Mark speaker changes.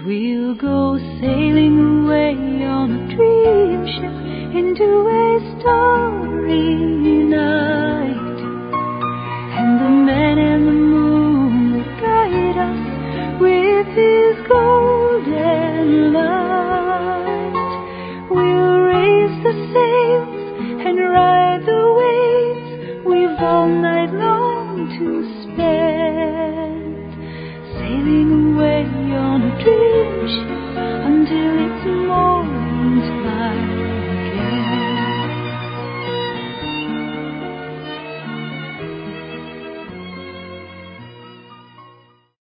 Speaker 1: we'll go sailing away on a dream ship into a starry night, and the man in the moon will guide us with his golden light. We'll raise the sails and ride the waves, we've all night long to spend, sailing away on a dream ship until it's morning time.